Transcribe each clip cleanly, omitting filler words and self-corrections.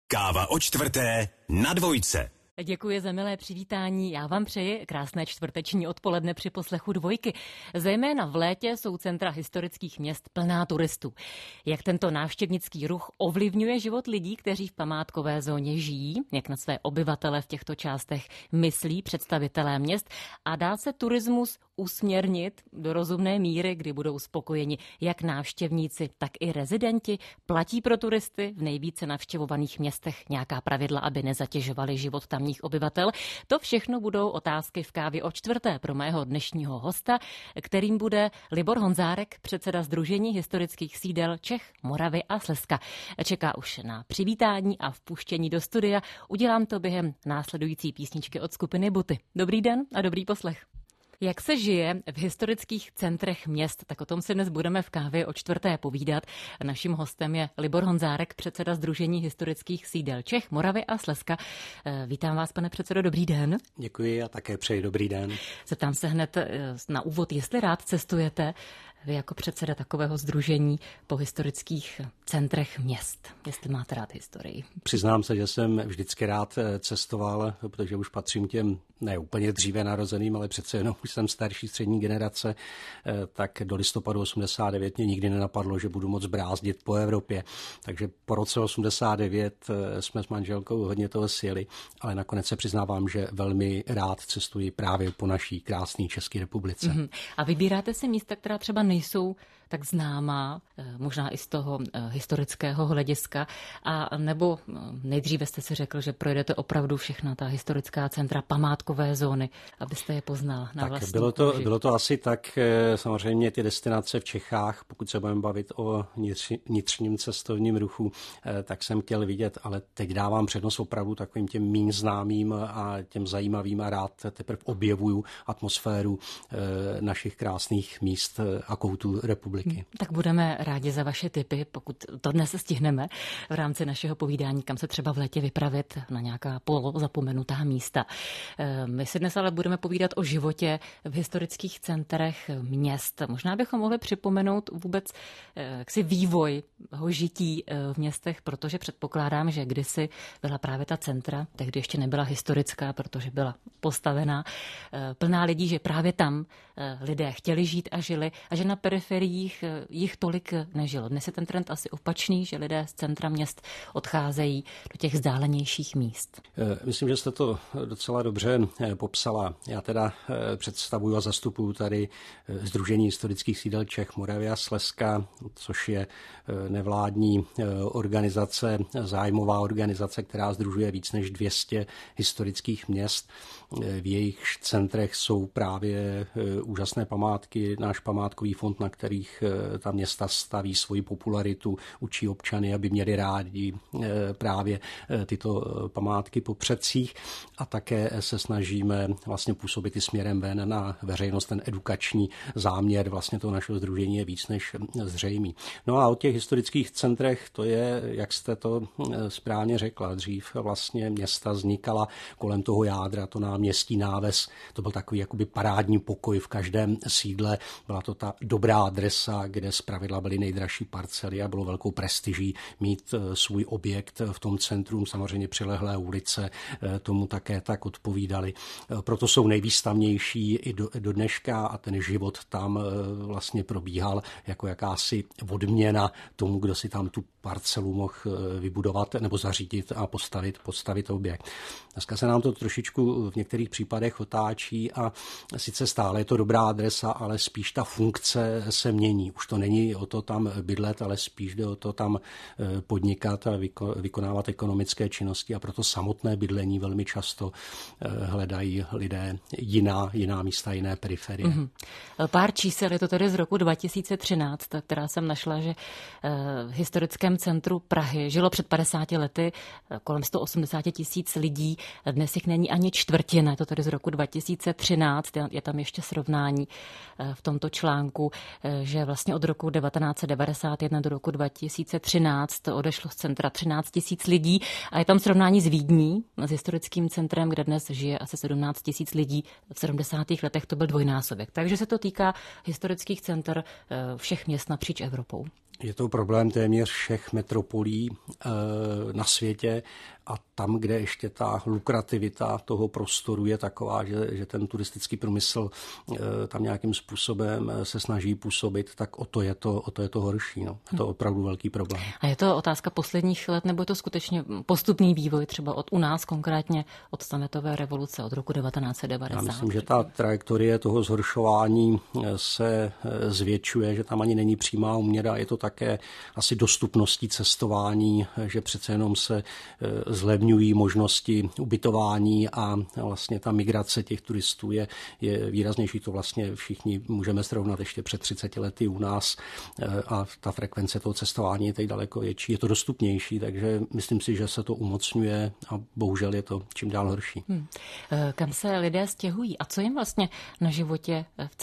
Káva o čtvrté na Dvojce. Děkuji za milé přivítání. Já vám přeji krásné čtvrteční odpoledne při poslechu Dvojky. Zejména v létě jsou centra historických měst plná turistů. Jak tento návštěvnický ruch ovlivňuje život lidí, kteří v památkové zóně žijí, jak na své obyvatele v těchto částech myslí představitelé měst a dá se turismus usměrnit do rozumné míry, kdy budou spokojeni jak návštěvníci, tak i rezidenti. Platí pro turisty v nejvíce navštěvovaných městech nějaká pravidla, aby nezatěžovali život tamních obyvatel? To všechno budou otázky v Kávě o čtvrté pro mého dnešního hosta, kterým bude Libor Honzárek, předseda Sdružení historických sídel Čech, Moravy a Slezska. Čeká už na přivítání a vpuštění do studia. Udělám to během následující písničky od skupiny Buty. Dobrý den a dobrý poslech. Jak se žije v historických centrech měst, tak o tom si dnes budeme v Kávě o čtvrté povídat. Naším hostem je Libor Honzárek, předseda Sdružení historických sídel Čech, Moravy a Slezska. Vítám vás, pane předsedo, dobrý den. Děkuji a také přeji dobrý den. Zeptám se hned na úvod, jestli rád cestujete vy jako předseda takového sdružení po historických centrech měst, jestli máte rád historii. Přiznám se, že jsem vždycky rád cestoval, protože už patřím těm ne úplně dříve narozeným, ale přece jenom už jsem starší střední generace, tak do listopadu 89 mě nikdy nenapadlo, že budu moc brázdit po Evropě. Takže po roce 89 jsme s manželkou hodně toho sjeli, ale nakonec se přiznávám, že velmi rád cestuji právě po naší krásné České republice. A vybíráte si místa, která třeba nejsou tak známá, možná i z toho historického hlediska, a nebo nejdříve jste si řekl, že projedete opravdu všechna ta historická centra, památkové zóny, abyste je poznal na vlastní kůži? Bylo to asi tak, samozřejmě ty destinace v Čechách, pokud se budeme bavit o vnitřním cestovním ruchu, tak jsem chtěl vidět, ale teď dávám přednost opravdu takovým těm méně známým a těm zajímavým a rád teprve objevuju atmosféru našich krásných míst a koutů republiky. Tak budeme rádi za vaše tipy, pokud to dnes stihneme v rámci našeho povídání, kam se třeba v létě vypravit na nějaká polozapomenutá místa. My si dnes ale budeme povídat o životě v historických centrech měst. Možná bychom mohli připomenout vůbec jaksi vývoj žití v městech, protože předpokládám, že kdysi byla právě ta centra, tehdy ještě nebyla historická, protože byla postavená, plná lidí, že právě tam lidé chtěli žít a žili a že na periferiích jich tolik nežilo. Dnes je ten trend asi opačný, že lidé z centra měst odcházejí do těch vzdálenějších míst. Myslím, že jste to docela dobře popsala. Já teda představuju a zastupuju tady Sdružení historických sídel Čech, Moravy a Slezska, což je nevládní organizace, zájmová organizace, která sdružuje víc než 200 historických měst. V jejich centrech jsou právě úžasné památky, náš památkový fond, na kterých ta města staví svoji popularitu, učí občany, aby měli rádi právě tyto památky po předcích, a také se snažíme vlastně působit i směrem ven na veřejnost. Ten edukační záměr vlastně toho našeho sdružení je víc než zřejmý. No a o těch historických centrech, to je, jak jste to správně řekla, dřív vlastně města vznikala kolem toho jádra, to náměstí Náves, to byl takový jakoby parádní pokoj v každém sídle, byla to ta dobrá adresa, kde zpravidla byly nejdražší parcely a bylo velkou prestiží mít svůj objekt v tom centru. Samozřejmě přilehlé ulice tomu také tak odpovídaly. Proto jsou nejvýstavnější i do dneška a ten život tam vlastně probíhal jako jakási odměna tomu, kdo si tam tu parcelu mohl vybudovat nebo zařídit a postavit objekt. Dneska se nám to trošičku v některých případech otáčí a sice stále je to dobrá adresa, ale spíš ta funkce se mění. Už to není o to tam bydlet, ale spíš jde o to tam podnikat a vykonávat ekonomické činnosti, a proto samotné bydlení velmi často hledají lidé jiná místa, jiné periferie. Pár čísel, je to tedy z roku 2013, která jsem našla, že v historickém centru Prahy žilo před 50 lety kolem 180 000 lidí. Dnes jich není ani čtvrtina, je to tedy z roku 2013, je tam ještě srovnání v tomto článku, že vlastně od roku 1991 do roku 2013 odešlo z centra 13 000 lidí a je tam srovnání s Vídní, s historickým centrem, kde dnes žije asi 17 000 lidí. V 70. letech to byl dvojnásobek. Takže se to týká historických center všech měst napříč Evropou. Je to problém téměř všech metropolí na světě a tam, kde ještě ta lukrativita toho prostoru je taková, že ten turistický průmysl tam nějakým způsobem se snaží působit, tak o to je to horší. No. Je to opravdu velký problém. A je to otázka posledních let, nebo je to skutečně postupný vývoj třeba u nás konkrétně od sametové revoluce od roku 1990? Já myslím, že ta trajektorie toho zhoršování se zvětšuje, že tam ani není přímá úměra. Je to také asi dostupností cestování, že přece jenom se zlevňují možnosti ubytování a vlastně ta migrace těch turistů je výraznější. To vlastně všichni můžeme srovnat ještě před 30 lety u nás a ta frekvence toho cestování je teď daleko větší. Je to dostupnější, takže myslím si, že se to umocňuje a bohužel je to čím dál horší. Kam se lidé stěhují a co jim vlastně na životě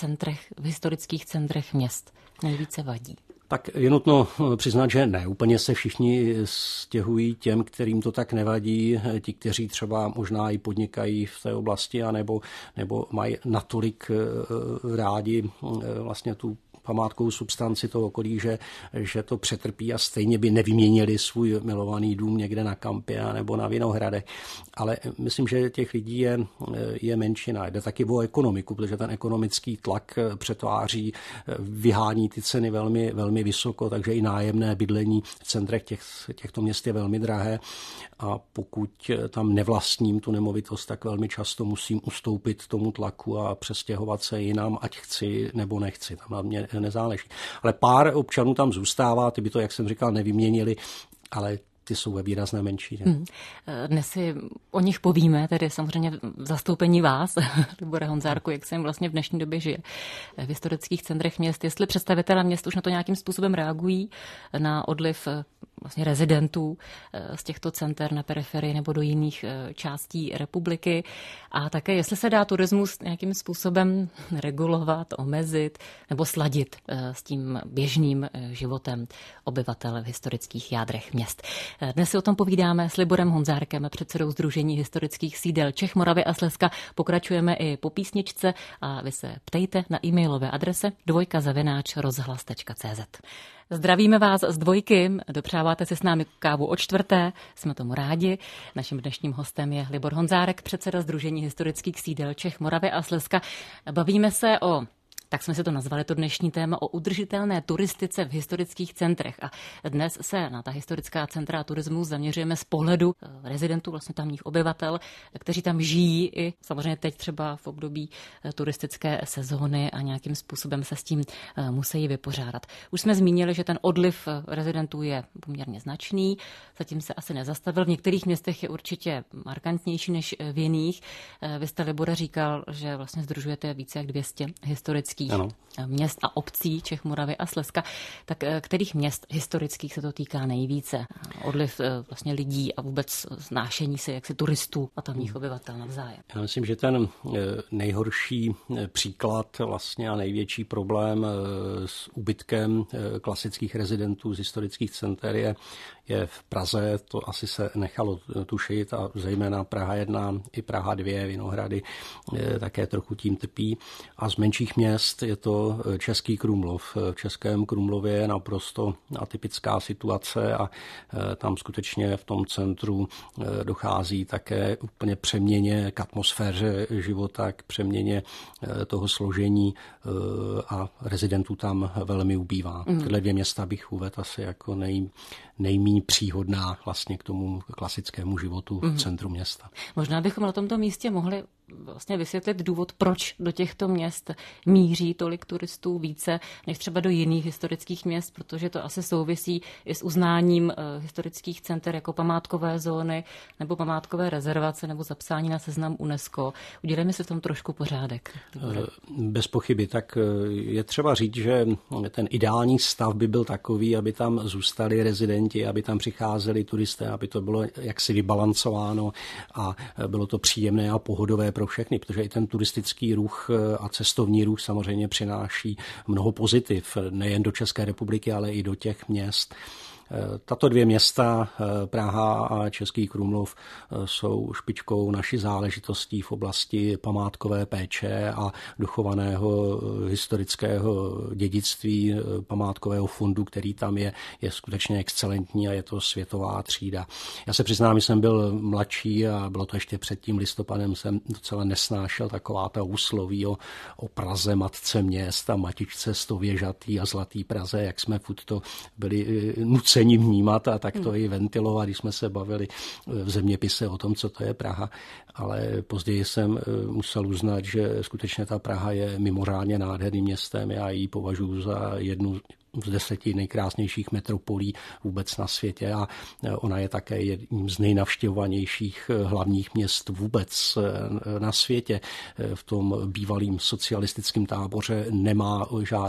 v historických centrech měst nejvíce vadí? Tak je nutno přiznat, že ne úplně se všichni stěhují těm, kterým to tak nevadí, ti, kteří třeba možná i podnikají v té oblasti, nebo mají natolik rádi vlastně tu památkovou substanci toho okolí, že to přetrpí a stejně by nevyměnili svůj milovaný dům někde na kampě nebo na Vinohradech. Ale myslím, že těch lidí je menšina. Jde taky o ekonomiku, protože ten ekonomický tlak přetváří, vyhání ty ceny velmi, velmi vysoko, takže i nájemné bydlení v centrech těchto měst je velmi drahé a pokud tam nevlastním tu nemovitost, tak velmi často musím ustoupit tomu tlaku a přestěhovat se jinam, ať chci nebo nechci. Tam na mě nezáleží. Ale pár občanů tam zůstává, ty by to, jak jsem říkal, nevyměnili, ale ty jsou ve výrazné menší. Dnes si o nich povíme, tedy samozřejmě v zastoupení vás, Libore Honzárku, jak se jim vlastně v dnešní době žije v historických centrech měst. Jestli představitelé měst už na to nějakým způsobem reagují na odliv vlastně rezidentů z těchto center na periferii nebo do jiných částí republiky a také jestli se dá turismus nějakým způsobem regulovat, omezit nebo sladit s tím běžným životem obyvatel v historických jádrech měst. Dnes si o tom povídáme s Liborem Honzárkem, předsedou Sdružení historických sídel Čech, Moravy a Slezska. Pokračujeme i po písničce a vy se ptejte na e-mailové adrese dvojka@rozhlas.cz. Zdravíme vás z Dvojky, dopřáváte si s námi kávu o čtvrté, jsme tomu rádi. Naším dnešním hostem je Libor Honzárek, předseda Sdružení historických sídel Čech, Moravy a Slezska. Bavíme se tak jsme si to nazvali, to dnešní téma, o udržitelné turistice v historických centrech. A dnes se na ta historická centra a turismus zaměřujeme z pohledu rezidentů, vlastně tamních obyvatel, kteří tam žijí i samozřejmě teď třeba v období turistické sezóny a nějakým způsobem se s tím musí vypořádat. Už jsme zmínili, že ten odliv rezidentů je poměrně značný, zatím se asi nezastavil. V některých městech je určitě markantnější než v jiných. Vy jste, Libore, říkal, že vlastně sdružujete více jak 200 historických měst a obcí Čech, Moravy a Slezska. Tak kterých měst historických se to týká nejvíce? Odliv vlastně lidí a vůbec znášení se jaksi turistů a tamních obyvatel navzájem. Já myslím, že ten nejhorší příklad vlastně a největší problém s úbytkem klasických rezidentů z historických center je v Praze, to asi se nechalo tušit a zejména Praha 1 i Praha 2, Vinohrady také trochu tím trpí. A z menších měst je to Český Krumlov. V Českém Krumlově je naprosto atypická situace a tam skutečně v tom centru dochází také úplně přeměně k atmosféře života, k přeměně toho složení a rezidentů tam velmi ubývá. Tyhle dvě města bych uvedl asi jako nejméně příhodná vlastně k tomu klasickému životu v centru města. Možná bychom na tomto místě mohli vlastně vysvětlit důvod, proč do těchto měst míří tolik turistů více než třeba do jiných historických měst, protože to asi souvisí i s uznáním historických center jako památkové zóny nebo památkové rezervace nebo zapsání na seznam UNESCO. Udělejme si v tom trošku pořádek. Bez pochyby. Tak je třeba říct, že ten ideální stav by byl takový, aby tam zůstali rezidenti, aby tam přicházeli turisté, aby to bylo jaksi vybalancováno a bylo to příjemné a pohodové pro všechny, protože i ten turistický ruch a cestovní ruch samozřejmě přináší mnoho pozitiv, nejen do České republiky, ale i do těch měst. Tato dvě města, Praha a Český Krumlov, jsou špičkou naší záležitostí v oblasti památkové péče a dochovaného historického dědictví památkového fondu, který tam je skutečně excelentní a je to světová třída. Já se přiznám, že jsem byl mladší a bylo to ještě před tím listopadem, jsem docela nesnášel taková ta úsloví o Praze, matce měst a matičce stověžatý a zlatý Praze, jak jsme furt to byli nuceni vnímat a tak to i ventilovat, když jsme se bavili v zeměpise o tom, co to je Praha. Ale později jsem musel uznat, že skutečně ta Praha je mimořádně nádherným městem. Já ji považuji za jednu z 10 nejkrásnějších metropolí vůbec na světě a ona je také jedním z nejnavštěvovanějších hlavních měst vůbec na světě. V tom bývalým socialistickém táboře nemá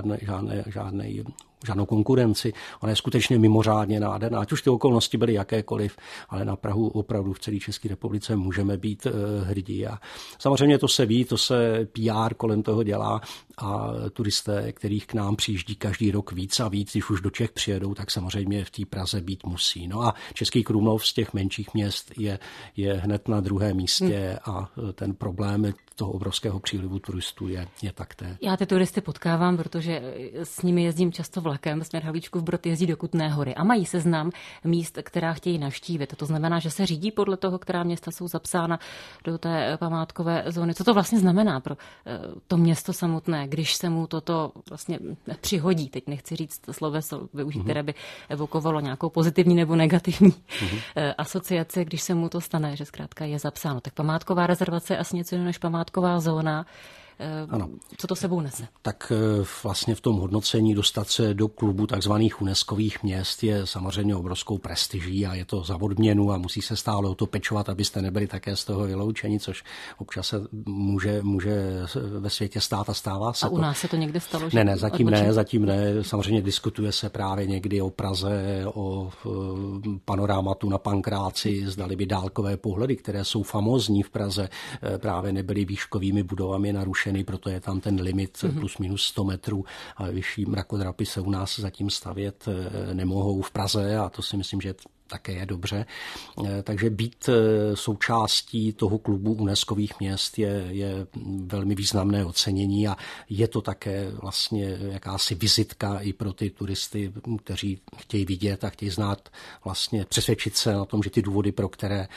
žádnou konkurenci. Ona je skutečně mimořádně nádherná. Ať už ty okolnosti byly jakékoliv, ale na Prahu opravdu v celé České republice můžeme být hrdí. A samozřejmě to se ví, to se PR kolem toho dělá a turisté, kterých k nám přijíždí každý rok víc a víc, když už do Čech přijedou, tak samozřejmě v té Praze být musí. No a Český Krumlov z těch menších měst je hned na druhém místě a ten problém toho obrovského přílivu turistů je takté. Já ty turisty potkávám, protože s nimi jezdím často vlakem. Směr Havlíčkův Brod jezdí do Kutné Hory a mají seznam míst, která chtějí navštívit. To znamená, že se řídí podle toho, která města jsou zapsána do té památkové zóny. Co to vlastně znamená pro to město samotné, když se mu toto vlastně přihodí? Teď nechci říct sloveso využít, které by evokovalo nějakou pozitivní nebo negativní asociaci, když se mu to stane, že zkrátka je zapsáno. Tak památková rezervace je asi něco jiného než památková zóna. Ano. Co to sebou nese? Tak vlastně v tom hodnocení dostat se do klubu takzvaných UNESCOvých měst je samozřejmě obrovskou prestiží a je to za odměnu a musí se stále o to pečovat, abyste nebyli také z toho vyloučeni, což občas se může ve světě stát a stává se. A u nás se to někde stalo? Ne, zatím ne. Samozřejmě diskutuje se právě někdy o Praze, o panorámatu na Pankráci, zdali by dálkové pohledy, které jsou famózní v Praze, právě nebyly výškovými budovami narušeny, proto je tam ten limit plus minus 100 metrů, ale vyšší mrakodrapy se u nás zatím stavět nemohou v Praze a to si myslím, že také je dobře. Takže být součástí toho klubu UNESCOvých měst je velmi významné ocenění a je to také vlastně jakási vizitka i pro ty turisty, kteří chtějí vidět a chtějí znát, vlastně přesvědčit se na tom, že ty důvody, pro které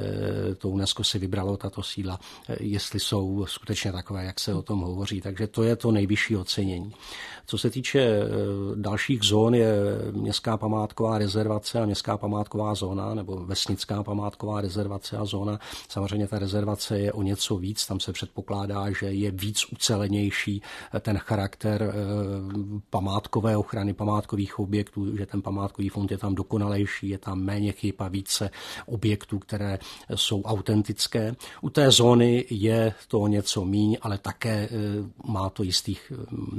to UNESCO si vybralo tato sídla, jestli jsou skutečně takové, jak se o tom hovoří. Takže to je to nejvyšší ocenění. Co se týče dalších zón, je městská památková rezervace a městská památková zóna nebo vesnická památková rezervace a zóna. Samozřejmě ta rezervace je o něco víc, tam se předpokládá, že je víc ucelenější ten charakter památkové ochrany, památkových objektů, že ten památkový fond je tam dokonalejší, je tam méně chyb a více objektů, které jsou autentické. U té zóny je to něco míň, ale také má to jistých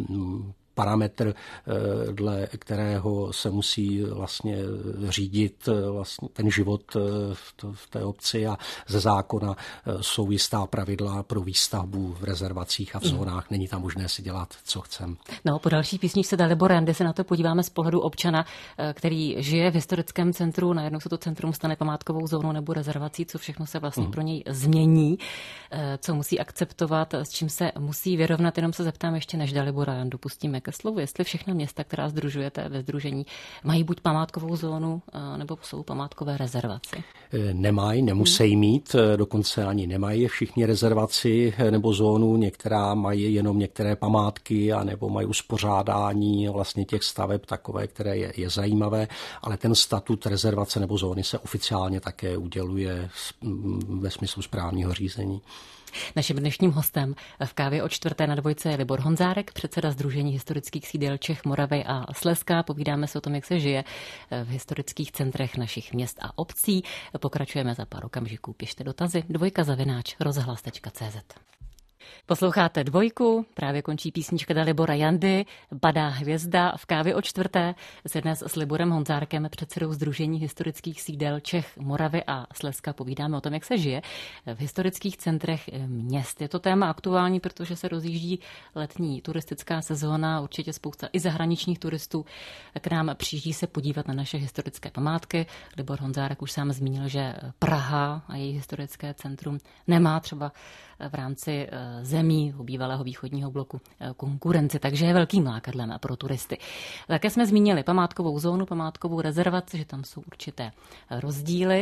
parametr, dle kterého se musí vlastně řídit vlastně ten život v té obci a ze zákona jsou jistá pravidla pro výstavbu v rezervacích a v zónách. Není tam možné si dělat, co chcem. No, po další písničce Dalibor Jandy se na to podíváme z pohledu občana, který žije v historickém centru. Najednou se to centrum stane památkovou zónou nebo rezervací, co všechno se vlastně pro něj změní, co musí akceptovat, s čím se musí vyrovnat. Jenom se zeptám ještě, než Dalibora Jandu pustíme ke slovu, jestli všechna města, která sdružujete ve sdružení, mají buď památkovou zónu, nebo jsou památkové rezervaci? Nemají, nemusí mít, dokonce ani nemají všichni rezervaci nebo zónu, některá mají jenom některé památky, anebo mají uspořádání vlastně těch staveb takové, které je zajímavé, ale ten statut rezervace nebo zóny se oficiálně také uděluje ve smyslu správního řízení. Naším dnešním hostem v kávě o 4. na Dvojce je Libor Honzárek, předseda Sdružení historických sídel Čech, Moravy a Slezska. Povídáme se o tom, jak se žije v historických centrech našich měst a obcí. Pokračujeme za pár okamžiků. Pište dotazy dvojka@rozhlas.cz. Posloucháte Dvojku, právě končí písnička Libora Jandy, Padá hvězda. V Kávě o čtvrté se dnes s Liborem Honzárkem, předsedou Sdružení historických sídel Čech, Moravy a Slezska, povídáme o tom, jak se žije v historických centrech měst. Je to téma aktuální, protože se rozjíždí letní turistická sezóna, určitě spousta i zahraničních turistů k nám přijíždí se podívat na naše historické památky. Libor Honzárek už sám zmínil, že Praha a její historické centrum nemá třeba v rámci zemí bývalého východního bloku konkurenci, takže je velkým lákadlem pro turisty. Také jsme zmínili památkovou zónu, památkovou rezervaci, že tam jsou určité rozdíly.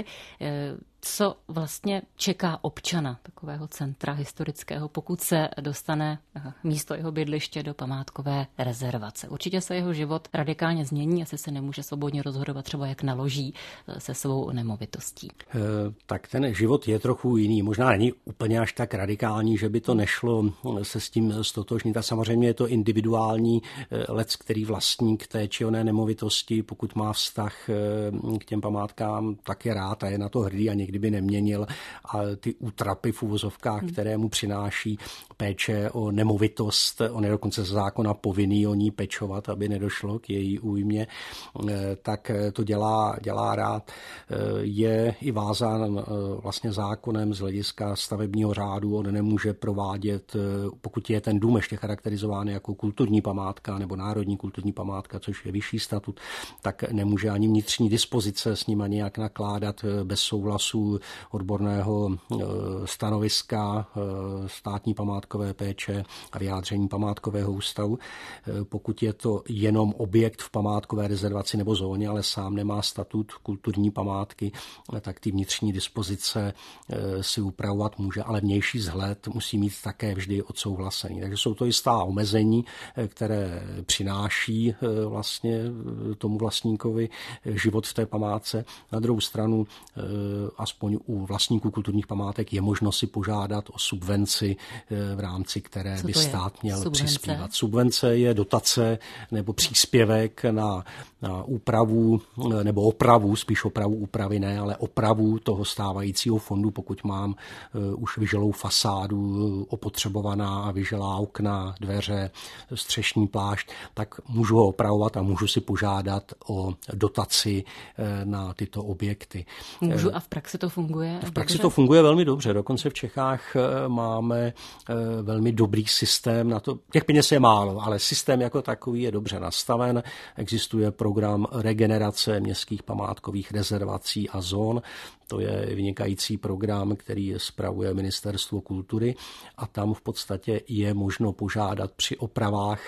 Co vlastně čeká občana takového centra historického, pokud se dostane místo jeho bydliště do památkové rezervace? Určitě se jeho život radikálně změní, asi se nemůže svobodně rozhodovat třeba, jak naloží se svou nemovitostí. Tak ten život je trochu jiný. Možná není úplně až tak radikální, že by to nešlo se s tím stotožnit. A samozřejmě je to individuální lec, který vlastník té či oné nemovitosti, pokud má vztah k těm památkám, tak je rád a je na to hrdý a někdy by neměnil a ty útrapy v uvozovkách, které mu přináší péče o nemovitost, on je dokonce z zákona povinný o ní pečovat, aby nedošlo k její újmě, tak to dělá rád. Je i vázán vlastně zákonem z hlediska stavebního řádu, on nemůže provádět, pokud je ten dům ještě charakterizován jako kulturní památka nebo národní kulturní památka, což je vyšší statut, tak nemůže ani vnitřní dispozice s ním ani jak nakládat bez souhlasu odborného stanoviska státní památkové péče a vyjádření památkového ústavu. Pokud je to jenom objekt v památkové rezervaci nebo zóně, ale sám nemá statut kulturní památky, tak ty vnitřní dispozice si upravovat může, ale vnější vzhled musí mít také vždy odsouhlasený. Takže jsou to jistá omezení, které přináší vlastně tomu vlastníkovi život v té památce. Na druhou stranu aspoň u vlastníků kulturních památek je možno si požádat o subvenci, v rámci které by stát měl přispívat. Subvence je dotace nebo příspěvek na úpravu nebo opravu, spíš opravu úpravy ne, ale opravu toho stávajícího fondu, pokud mám už vyželou fasádu opotřebovaná a vyželá okna, dveře, střešní plášť, tak můžu ho opravovat a můžu si požádat o dotaci na tyto objekty. Můžu a v praxi to funguje? V praxi to funguje velmi dobře. Dokonce v Čechách máme velmi dobrý systém na to. Těch peněz je málo, ale systém jako takový je dobře nastaven. Existuje program regenerace městských památkových rezervací a zón. To je vynikající program, který spravuje Ministerstvo kultury a tam v podstatě je možno požádat při opravách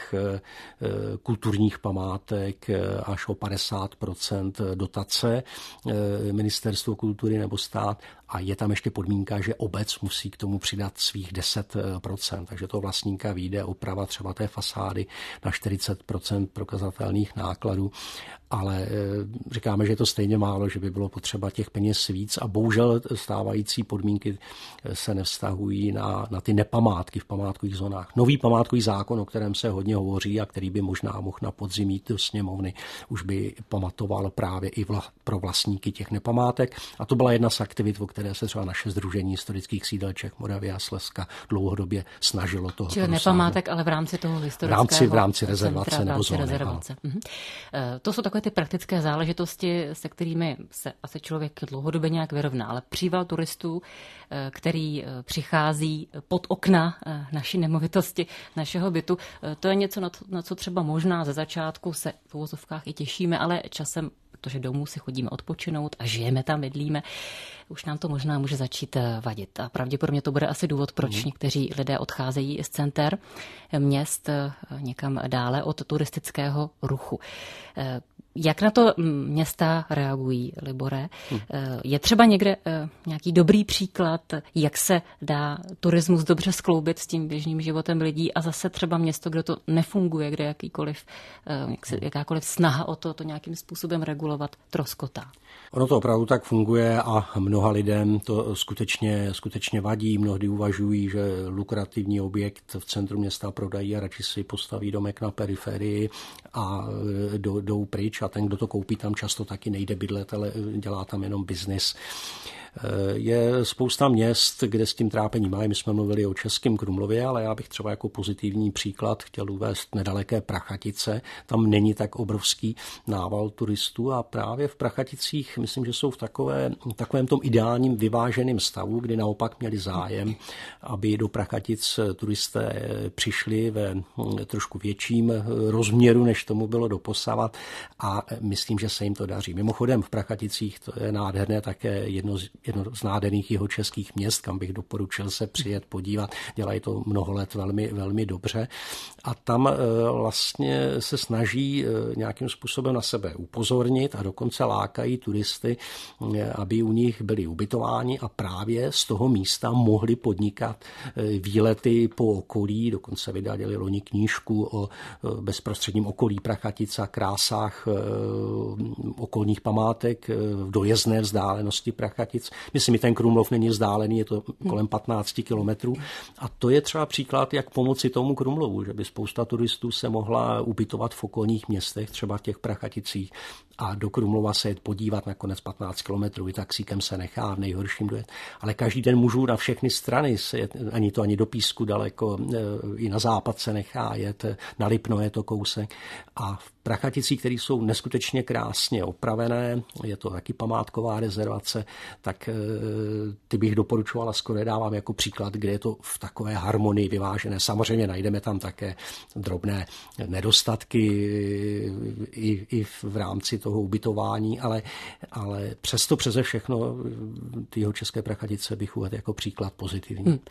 kulturních památek až o 50% dotace Ministerstvo kultury nebo stát a je tam ještě podmínka, že obec musí k tomu přidat svých 10%, takže to vlastníka vyjde oprava třeba té fasády na 40% prokazatelných nákladů, ale říkáme, že je to stejně málo, že by bylo potřeba těch peněz víc a bohužel stávající podmínky se nevztahují na ty nepamátky v památkových zónách. Nový památkový zákon, o kterém se hodně hovoří a který by možná mohl na podzim jít do sněmovny, už by pamatoval právě i pro vlastníky těch nepamátek a to byla jedna z aktivit, o které se třeba naše Sdružení historických sídel Čech, Moravy a Slezska dlouhodobě snažilo toho. Čili nepamátek, ale v rámci toho historického v rámci rezervace centra, nebo zóny. Rezervace. To jsou takové ty praktické záležitosti, se kterými se asi člověk dlouhodobě nějak vyrovná, ale příval turistů, který přichází pod okna naší nemovitosti, našeho bytu, to je něco, na co třeba možná ze začátku se v uvozovkách i těšíme, ale časem, protože domů si chodíme odpočinout a žijeme tam, bydlíme, už nám to možná může začít vadit. A pravděpodobně to bude asi důvod, proč někteří lidé odcházejí z center měst někam dále od turistického ruchu. Jak na to města reagují, Libore? Je třeba někde nějaký dobrý příklad, jak se dá turismus dobře skloubit s tím běžným životem lidí a zase třeba město, kde to nefunguje, kde jakákoliv snaha o to nějakým způsobem regulovat troskotá? Ono to opravdu tak funguje a mnoha lidem to skutečně vadí. Mnohdy uvažují, že lukrativní objekt v centru města prodají a radši si postaví domek na periferii a jdou pryč a ten, kdo to koupí, tam často taky nejde bydlet, ale dělá tam jenom biznis. Je spousta měst, kde s tím trápení mají. My jsme mluvili o Českém Krumlově, ale já bych třeba jako pozitivní příklad chtěl uvést nedaleké Prachatice. Tam není tak obrovský nával turistů a právě v Prachaticích myslím, že jsou v takovém tom ideálním vyváženém stavu, kdy naopak měli zájem, aby do Prachatic turisté přišli ve trošku větším rozměru, než tomu bylo doposavat, a myslím, že se jim to daří. Mimochodem v Prachaticích to je nádherné, také jedno z nádherných jihočeských měst, kam bych doporučil se přijet podívat. Dělají to mnoho let velmi, velmi dobře a tam vlastně se snaží nějakým způsobem na sebe upozornit a dokonce lákají turisty, aby u nich byli ubytováni a právě z toho místa mohli podnikat výlety po okolí. Dokonce vydali loni knížku o bezprostředním okolí Prachatic a krásách okolních památek v dojezdné vzdálenosti Prachatic. Myslím, že ten Krumlov není vzdálený, je to kolem 15 kilometrů. A to je třeba příklad, jak pomoci tomu Krumlovu, že by spousta turistů se mohla ubytovat v okolních městech, třeba v těch Prachaticích, a do Krumlova se jet podívat, nakonec 15 kilometrů, i taxíkem se nechá v nejhorším dojet. Ale každý den můžu na všechny strany se jet, ani do Písku daleko, i na západ se nechá jet, na Lipno je to kousek. A v Prachaticích, které jsou neskutečně krásně opravené, je to taky památková rezervace, tak ty bych doporučovala, skoro dávám jako příklad, kde je to v takové harmonii vyvážené. Samozřejmě najdeme tam také drobné nedostatky i v rámci toho ubytování, ale přesto přeze všechno ty české Prachatice bych uvedl jako příklad pozitivní.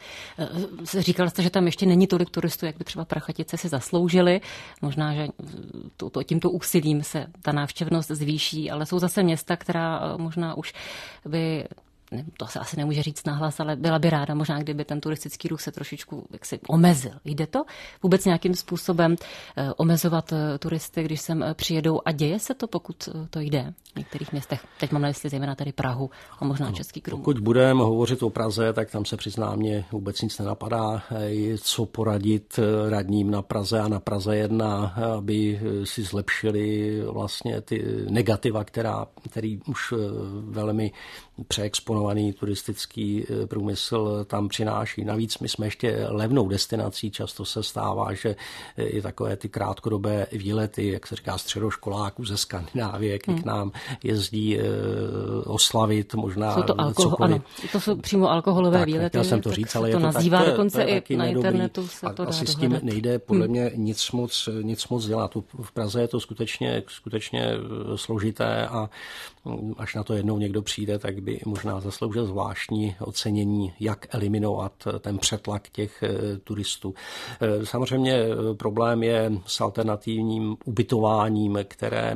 Říkal jste, že tam ještě není tolik turistů, jak by třeba Prachatice si zasloužili. Možná, že tímto úsilím se ta návštěvnost zvýší, ale jsou zase města, která možná už by, to se asi nemůže říct nahlas, ale byla by ráda možná, kdyby ten turistický ruch se trošičku jaksi omezil. Jde to vůbec nějakým způsobem omezovat turisty, když sem přijedou, a děje se to, pokud to jde v některých městech? Teď mám na mysli zejména tady Prahu a možná Český Krumlov. Pokud budeme hovořit o Praze, tak tam se přiznám, mě vůbec nic nenapadá, co poradit radním na Praze a na Praze 1, aby si zlepšili vlastně ty negativa, který už velmi přeexponovaný turistický průmysl tam přináší. Navíc my jsme ještě levnou destinací, často se stává, že i takové ty krátkodobé výlety, jak se říká, středoškoláků ze Skandinávie k nám jezdí oslavit možná jsou to ano, to jsou přímo alkoholové výlety. Chtěl jsem to říct, ale to je to nazývá tak, dokonce to je i na internetu se to dá asi dohledat. S tím nejde podle mě nic moc dělat. V Praze je to skutečně složité a až na to jednou někdo přijde, tak by možná zasloužil zvláštní ocenění, jak eliminovat ten přetlak těch turistů. Samozřejmě problém je s alternativním ubytováním, které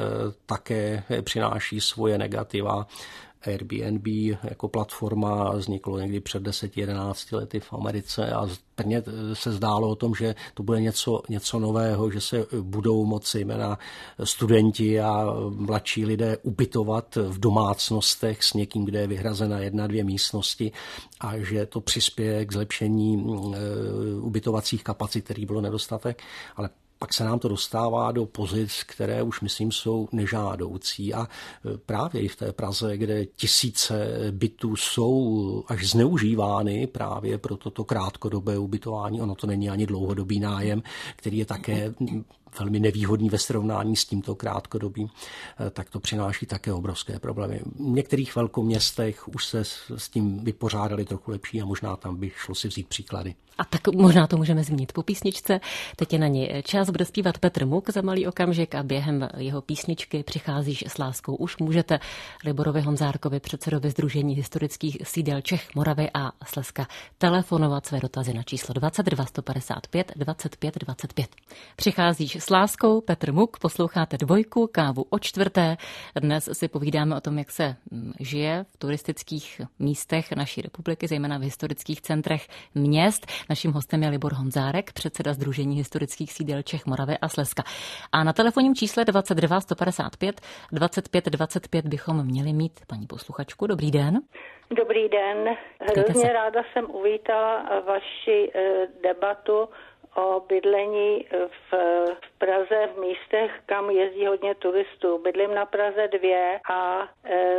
také přináší svoje negativa. Airbnb jako platforma vzniklo někdy před 10-11 lety v Americe a prvně se zdálo o tom, že to bude něco nového, že se budou moci jména studenti a mladší lidé ubytovat v domácnostech s někým, kde je vyhrazena 1-2 místnosti a že to přispěje k zlepšení ubytovacích kapacit, který bylo nedostatek, ale pak se nám to dostává do pozic, které už, myslím, jsou nežádoucí. A právě i v té Praze, kde tisíce bytů jsou až zneužívány právě pro toto krátkodobé ubytování, ono to není ani dlouhodobý nájem, který je také velmi nevýhodný ve srovnání s tímto krátkodobým, tak to přináší také obrovské problémy. V některých velkoměstech už se s tím vypořádali trochu lepší a možná tam by šlo si vzít příklady. A tak možná to můžeme zmínit po písničce. Teď je na ní čas, bude zpívat Petr Muk za malý okamžik a během jeho písničky Přicházíš s láskou už můžete Liborovi Honzárkovi, předsedovi Sdružení historických sídel Čech, Moravy a Slezska, telefonovat své dotazy na číslo 22 155 25 25. Přicházíš s láskou, Petr Muk, posloucháte Dvojku, kávu o čtvrté. Dnes si povídáme o tom, jak se žije v turistických místech naší republiky, zejména v historických centrech měst. Naším hostem je Libor Honzárek, předseda Sdružení historických sídel Čech, Moravy a Slezska. A na telefonním čísle 22 155 25 25 bychom měli mít paní posluchačku. Dobrý den. Dobrý den. Hrozně ráda jsem uvítala vaši debatu o bydlení v Praze, v místech, kam jezdí hodně turistů. Bydlím na Praze 2 a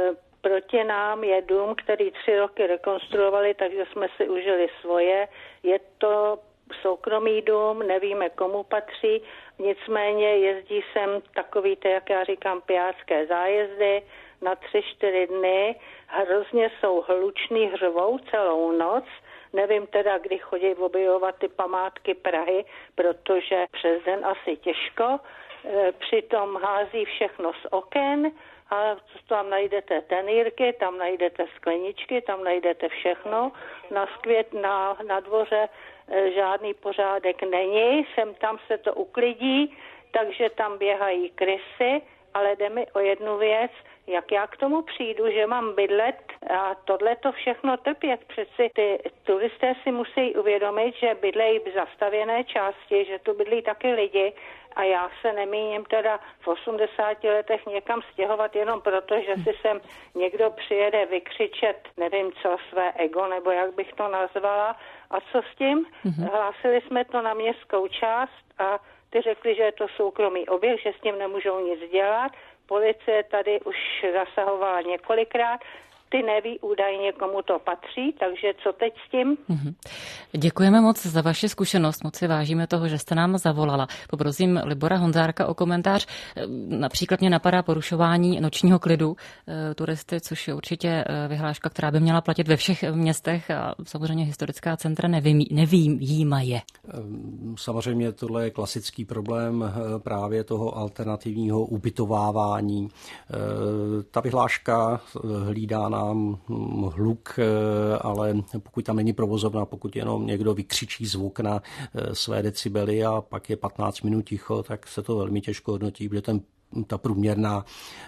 proti nám je dům, který 3 roky rekonstruovali, takže jsme si užili svoje. Je to soukromý dům, nevíme, komu patří, nicméně jezdí sem takový, jak já říkám, pijácké zájezdy na 3-4 dny. Hrozně jsou hluční, hřvou celou noc. Nevím teda, kdy chodí objevovat ty památky Prahy, protože přes den asi těžko. Přitom hází všechno z oken a tam najdete tenýrky, tam najdete skleničky, tam najdete všechno. Na dvoře žádný pořádek není, sem tam se to uklidí, takže tam běhají krysy, ale jde mi o jednu věc, jak já k tomu přijdu, že mám bydlet a tohle to všechno trpět. Přeci ty turisté si musí uvědomit, že bydlejí v zastavěné části, že tu bydlí taky lidi a já se nemíním teda v 80 letech někam stěhovat jenom proto, že si sem někdo přijede vykřičet, nevím co, své ego, nebo jak bych to nazvala. A co s tím? Hlásili jsme to na městskou část a ty řekli, že je to soukromý objekt, že s tím nemůžou nic dělat. Policie tady už zasahovala několikrát. Ty neví údajně, komu to patří, takže co teď s tím? Děkujeme moc za vaši zkušenost, moc si vážíme toho, že jste nám zavolala. Poprosím Libora Honzárka o komentář. Například mě napadá porušování nočního klidu turisty, což je určitě vyhláška, která by měla platit ve všech městech a samozřejmě historická centra nevyjímaje. Samozřejmě tohle je klasický problém právě toho alternativního ubytovávání. Ta vyhláška hlídá nám hluk, ale pokud tam není provozovna, pokud jenom někdo vykřičí z okna své decibely a pak je 15 minut ticho, tak se to velmi těžko hodnotí, protože ta průměrná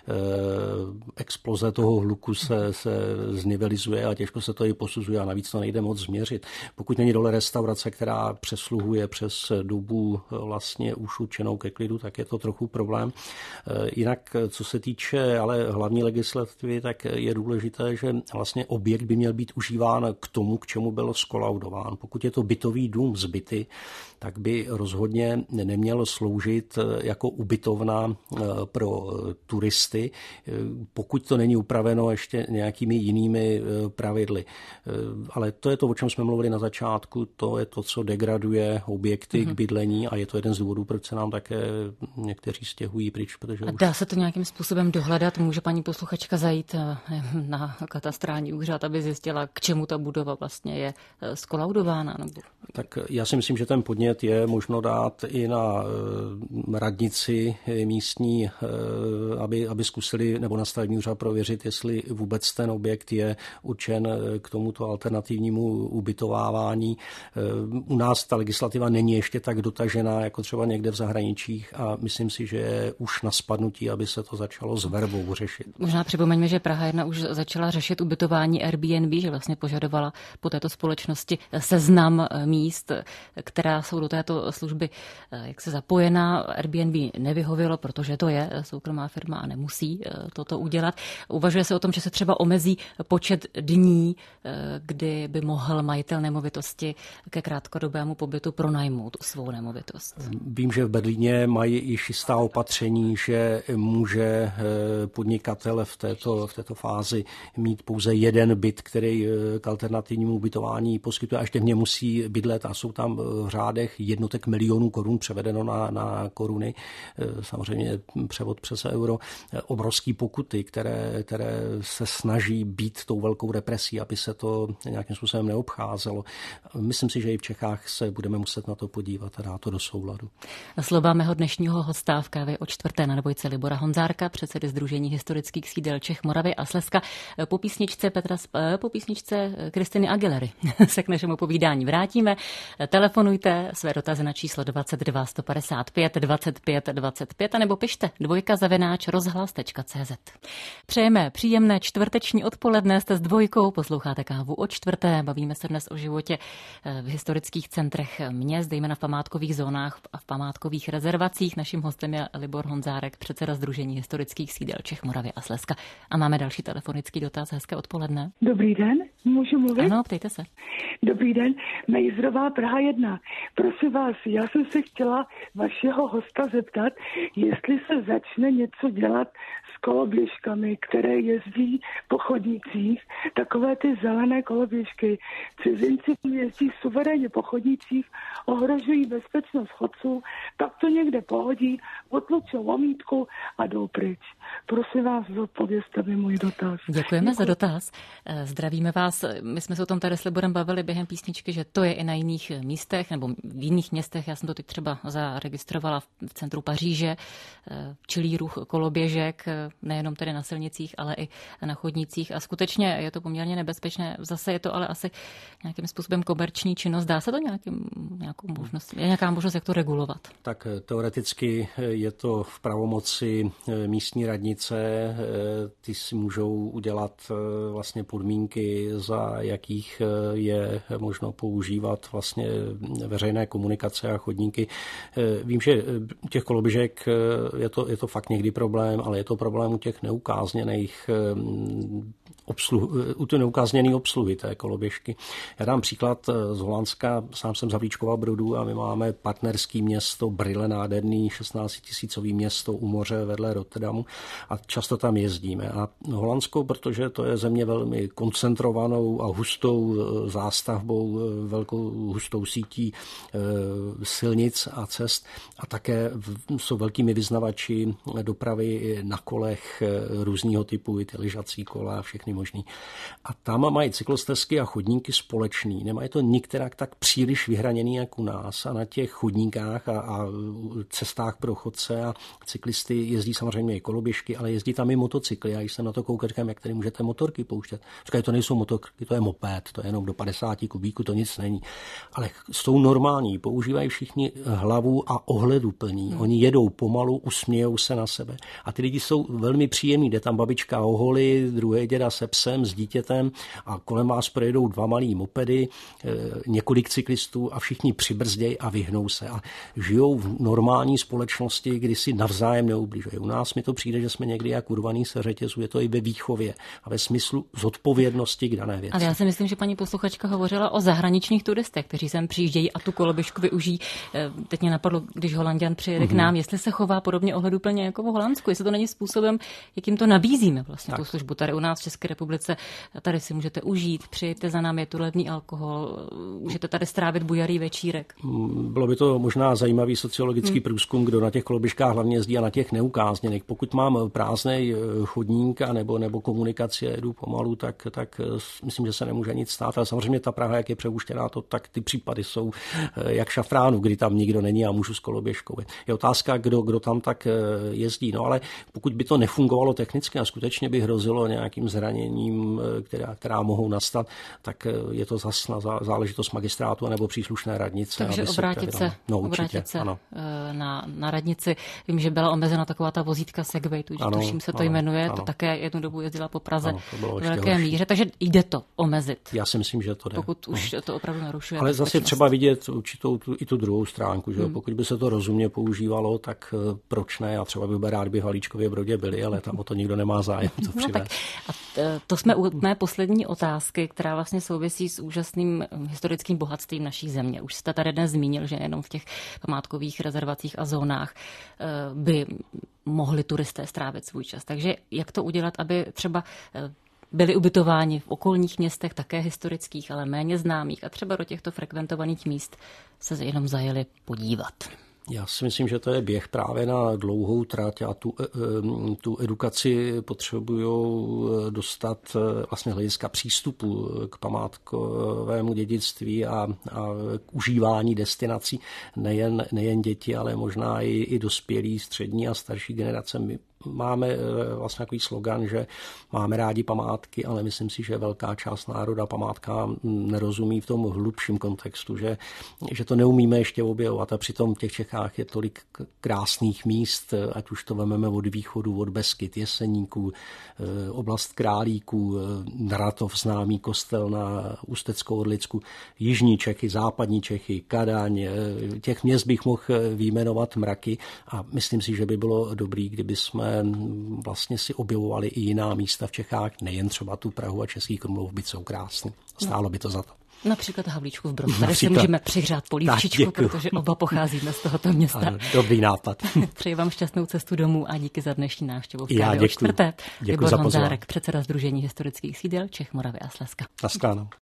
exploze toho hluku se znivelizuje a těžko se to i posuzuje a navíc to nejde moc změřit. Pokud není dole restaurace, která přesluhuje přes dobu vlastně už určenou ke klidu, tak je to trochu problém. Jinak, co se týče ale hlavní legislativy, tak je důležité, že vlastně objekt by měl být užíván k tomu, k čemu byl skolaudován. Pokud je to bytový dům z byty, tak by rozhodně neměl sloužit jako ubytovna pro turisty, pokud to není upraveno ještě nějakými jinými pravidly. Ale to je to, o čem jsme mluvili na začátku, to je to, co degraduje objekty k bydlení a je to jeden z důvodů, proč se nám také někteří stěhují pryč. A dá se to nějakým způsobem dohledat? Může paní posluchačka zajít na katastrální úřad, aby zjistila, k čemu ta budova vlastně je skolaudována? Nebo... Tak já si myslím, že ten podnět je možno dát i na radnici místní, aby zkusili nebo na stavební úřad prověřit, jestli vůbec ten objekt je určen k tomuto alternativnímu ubytovávání. U nás ta legislativa není ještě tak dotažená, jako třeba někde v zahraničích a myslím si, že je už na spadnutí, aby se to začalo s vervou řešit. Možná připomeňme, že Praha 1 už začala řešit ubytování Airbnb, že vlastně požadovala po této společnosti seznam míst, která jsou do této služby jak se zapojená. Airbnb nevyhovělo, protože to je soukromá firma a nemusí toto udělat. Uvažuje se o tom, že se třeba omezí počet dní, kdy by mohl majitel nemovitosti ke krátkodobému pobytu pronajmout svou nemovitost. Vím, že v Berlíně mají i jistá opatření, že může podnikatel v této fázi mít pouze jeden byt, který k alternativnímu ubytování poskytuje a ještě v něm musí bydlet a jsou tam v řádech jednotek milionů korun převedeno na koruny. Samozřejmě převod přes euro. Obrovský pokuty, které se snaží být tou velkou represí, aby se to nějakým způsobem neobcházelo. Myslím si, že i v Čechách se budeme muset na to podívat a dát to do souladu. Slova mého dnešního hosta v Kávě o čtvrté na dvojce Libora Honzárka, předsedy Sdružení historických sídel Čech, Moravy a Slezska, po písničce Kristiny Aguilery se k našemu povídání vrátíme. Telefonujte své dotazy na číslo 22 155 25 25 a nebo pište dvojka@rozhlas.cz. Přejeme příjemné čtvrteční odpoledne, jste s Dvojkou, posloucháte Kávu o čtvrté, bavíme se dnes o životě v historických centrech měst, zejména v památkových zónách a v památkových rezervacích. Naším hostem je Libor Honzárek, předseda Sdružení historických sídel Čech, Moravy a Slezska. A máme další telefonický dotaz. Hezké odpoledne. Dobrý den, můžu mluvit? Ano, ptejte se. Dobrý den, Mejzrová, Praha 1. Prosím vás, já jsem se chtěla vašeho hosta zeptat, jestli se se začne něco dělat s koloběžkami, které jezdí po chodnících, takové ty zelené koloběžky. Cizinci jezdí suverénně po chodnících, ohrožují bezpečnost chodců, tak to někde pohodí, otlučou omítku a jdou pryč. Prosím vás, zodpovězte mi můj dotaz. Děkujeme za dotaz. Zdravíme vás. My jsme se o tom tady s Liborem bavili během písničky, že to je i na jiných místech nebo v jiných městech. Já jsem to teď třeba zaregistrovala v centru Paříže. Čilý ruch koloběžek, nejenom tedy na silnicích, ale i na chodnících. A skutečně je to poměrně nebezpečné. Zase je to ale asi nějakým způsobem komerční činnost. Dá se to nějakou možnost? Je nějaká možnost, jak to regulovat? Tak teoreticky je to v pravomoci místní radnice. Ty si můžou udělat vlastně podmínky, za jakých je možno používat vlastně veřejné komunikace a chodníky. Vím, že u těch koloběžek je to fakt někdy problém, ale je to problém u těch neukázněných u té neukázněné obsluhy té koloběžky. Já dám příklad z Holandska, sám jsem z Havlíčkova Brodu a my máme partnerský město Brille, nádherný 16 000 město u moře vedle Rotterdamu a často tam jezdíme. A Holandsko, protože to je země velmi koncentrovanou a hustou zástavbou, velkou hustou sítí silnic a cest a také jsou velkými vyznavači dopravy na kolech různého typu, i ty lyžací kola a všechny možný. A tam mají cyklostezky a chodníky společný. Nemají to nikterak tak příliš vyhraněný jak u nás. A na těch chodníkách a cestách pro chodce a cyklisty jezdí samozřejmě i koloběžky, ale jezdí tam i motocykly. Já když jsem na to koukal, říkám, jak tady můžete motorky pouštět. Říkají, to nejsou motorky, to je moped, to je jenom do 50 kubíků, to nic není. Ale jsou normální, používají všichni hlavu a ohleduplní. Oni jedou pomalu, usmějou se na sebe. A ty lidi jsou velmi příjemní. Jde tam babička o holi, druhý děda se psem, s dítětem a kolem vás projedou dva malý mopedy, několik cyklistů a všichni přibrzdějí a vyhnou se. A žijou v normální společnosti, kdy si navzájem neubližují. U nás mi to přijde, že jsme někdy jak urvaný se řetězu, je to i ve výchově a ve smyslu zodpovědnosti k dané věci. Ale já si myslím, že paní posluchačka hovořila o zahraničních turistech, kteří sem přijíždějí a tu koloběžku využijí. Teď mě napadlo, když Holanďan přijede k nám, jestli se chová podobně ohleduplně jako v Holandsku, jestli to není způsobem, jakým to nabízíme vlastně tu službu tady u nás v České republice. Tady si můžete užít, přijďte za námi, je tu levný alkohol, můžete tady strávit bujarý večírek. Bylo by to možná zajímavý sociologický průzkum, kdo na těch koloběžkách hlavně jezdí a na těch neukázněných. Pokud mám prázdnej chodník nebo komunikaci, jedu pomalu, tak myslím, že se nemůže nic stát. Ale samozřejmě ta Praha, jak je přehuštěná, tak ty případy jsou jak šafránu, kdy tam nikdo není a můžu s koloběžkou. Je otázka, kdo tam tak jezdí. No ale pokud by to nefungovalo technicky a skutečně by hrozilo nějakým zraněním, která mohou nastat, tak je to zase na záležitost magistrátu nebo příslušné radnice. Takže obrátit se na radnici. Vím, že byla omezena taková ta vozítka Segway, tuším se to jmenuje, to také jednu dobu jezdila po Praze v velké míře, takže jde to omezit. Já si myslím, že to jde. Pokud už to opravdu narušuje. Ale zase třeba vidět určitou i tu druhou stránku, že pokud by se to rozumně používalo, tak proč ne? Já třeba bych rád, by v Havlíčkově Brodě byli, ale tam o to nikdo nemá zájem to přivést. A to jsme u mé poslední otázky, která vlastně souvisí s úžasným historickým bohatstvím naší země. Už jste tady dnes zmínil, že jenom v těch památkových rezervacích a zónách by mohli turisté strávit svůj čas. Takže jak to udělat, aby třeba byli ubytováni v okolních městech, také historických, ale méně známých a třeba do těchto frekventovaných míst se jenom zajeli podívat? Já si myslím, že to je běh právě na dlouhou trať a tu edukaci potřebují dostat vlastně hlediska přístupu k památkovému dědictví a k užívání destinací nejen děti, ale možná i dospělí, střední a starší generace. My máme vlastně takový slogan, že máme rádi památky, ale myslím si, že velká část národa památkám nerozumí v tom hlubším kontextu, že to neumíme ještě objevovat a přitom v těch Čechách je tolik krásných míst, ať už to vememe od východu, od Beskyd, Jeseníků, oblast Králíků, Naratov, známý kostel na Ústecko-Orlicku, jižní Čechy, západní Čechy, Kadaň, těch měst bych mohl vyjmenovat mraky a myslím si, že by bylo dobrý, kdyby jsme vlastně si objevovali i jiná místa v Čechách, nejen třeba tu Prahu a Český Krumlov, byť jsou krásný. Stálo by to za to. Například Havlíčkův Brod. Tady si můžeme přihřát polívčičku, protože oba pocházíme z tohoto města. Ano, dobrý nápad. Přeji vám šťastnou cestu domů a díky za dnešní návštěvu v Já Právě o čtvrté. Děkuji Libor za pozvání. Honzárek, předseda Sdružení historických sídel Čech, Moravy a Slezska. Naschledanou.